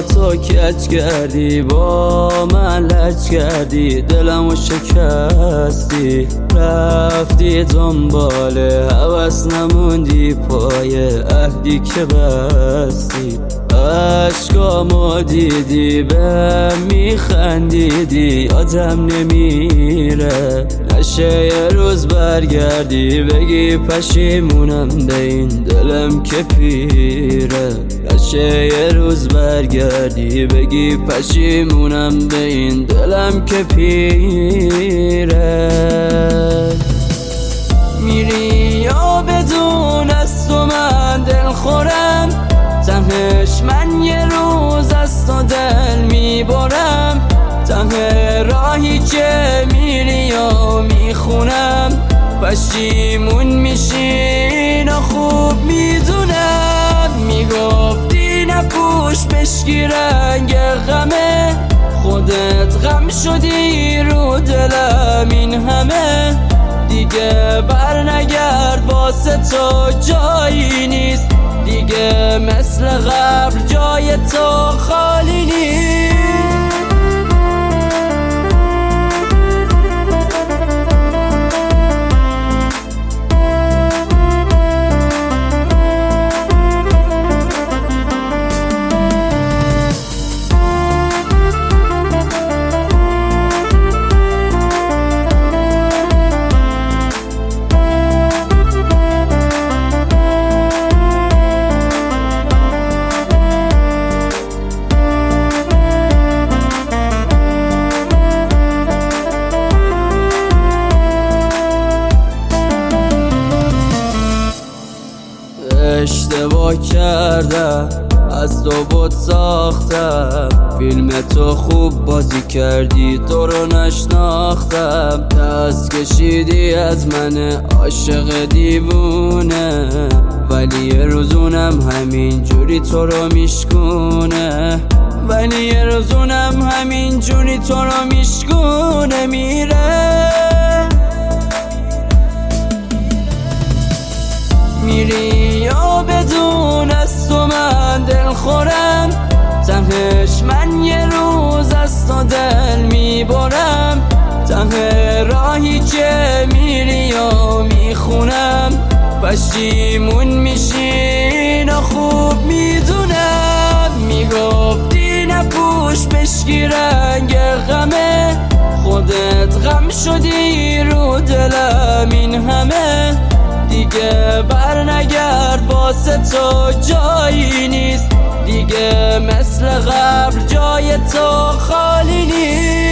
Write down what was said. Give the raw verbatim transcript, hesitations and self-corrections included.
با تو کج کردی، با من لج کردی، دلمو شکستی، رفتی دنبال هوس نموندی پای عهدی که بستی. عشقامو دیدی به میخندیدی، یادم نمیره نشه یه روز برگردی بگی پشیمونم به این دلم که پیره. نشه یه روز برگردی بگی پشیمونم به این دلم که پیره. میری یا بدون از تو من دل خورم، تهش من یه روز از تو دل میبرم. ته راهی که میری یا میخونم، پشیمون میشین و خوب میدونم. میگفتی نپوش بشکی رنگ غمه، خودت غم شدی رو دلم این همه. دیگه بر نگرد واسه تو جایی نیست، دیگه مثل قبل جای تو خالی نیست. اشتباه کردم از تو بود ساختم، فیلم تو خوب بازی کردی تو رو نشناختم. دست کشیدی از من عاشق دیوونه، ولی یه روزونم همین جوری تو رو میشکونه. ولی یه روزونم همین جوری تو رو میشکونه. میره میری یا بدون از تو من دل خورم، تهش من یه روز از تو دل میبرم. ته راهی که میری یا میخونم، پشیمون میشین و خوب میدونم. میگفتی نپوش بشکی رنگ غمه، خودت غم شدی رو دلم این همه. دیگه بر نگرد واسه تو جایی نیست، دیگه مثل قبل جای تو خالی نیست.